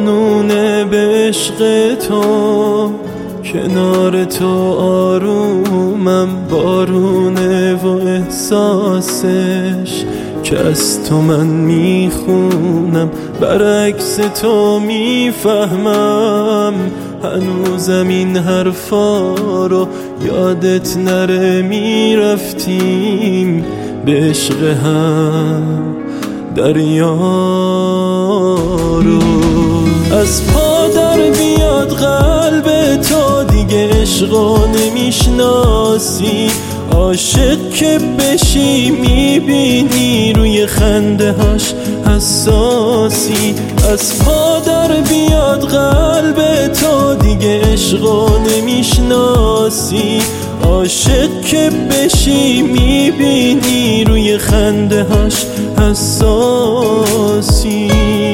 قانون به عشق تو، کنار تو آرومم، بارونه و احساسش که از تو من میخونم، برعکس تو میفهمم. هنوزم این حرفا رو یادت نره، میرفتیم به عشق هم دریا رو. از پا در بیاد قلب تو، دیگه عشقو نمیشناسی. عاشق که بشی میبینی روی خنده هاش حساسی. از پا در بیاد قلب تو، دیگه عشقو نمیشناسی. عاشق که بشی میبینی روی خنده هاش حساسی.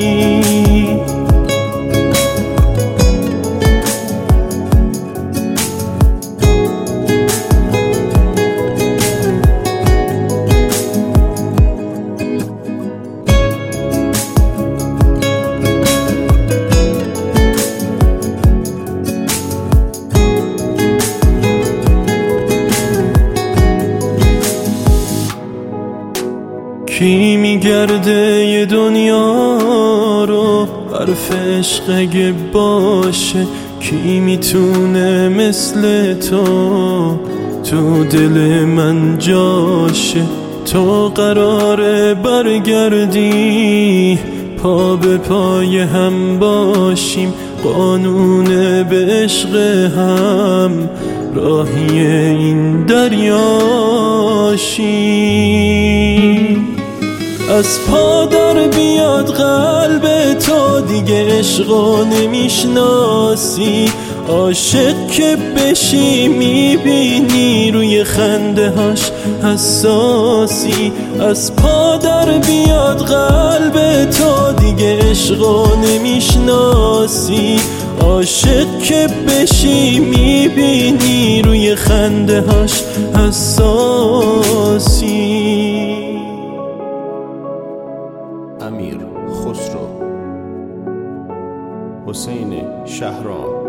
کی میگرده یه دنیا رو حرف عشق اگه باشه؟ کی میتونه مثل تو تو دل من جاشه؟ تو قراره برگردی، پا به پای هم باشیم، قانون به عشق هم، راهی این دریاشیم. از پا در بیاد قلب تو، دیگه عشقو نمیشناسی. عاشق که بشی میبینی روی خنده هاش حساسی. از پا در بیاد قلب تو، دیگه عشقو نمیشناسی. عاشق که بشی میبینی روی خنده هاش حساسی. امیر خسرو، حسین شهرام.